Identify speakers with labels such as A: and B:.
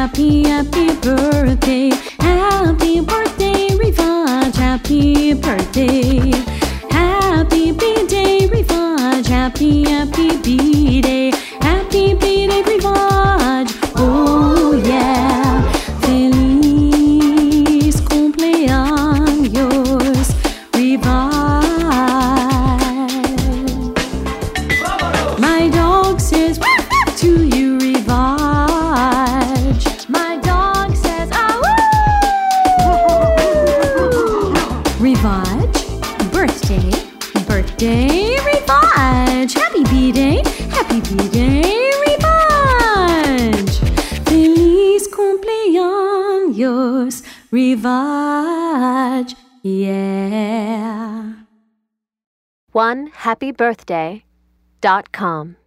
A: Happy, happy birthday. Happy birthday, Rivage. Happy birthday. Happy B-Day, Rivage. Happy, happy B-Day. Happy B-Day, Rivage. Oh yeah. Feliz cumpleaños, Rivage. My dog says to you, Rivage. My dog says Rivage, birthday, birthday, Rivage. Happy B-Day, happy B-Day, Rivage. Feliz cumpleaños, Rivage, yeah.
B: OneHappyBirthday.com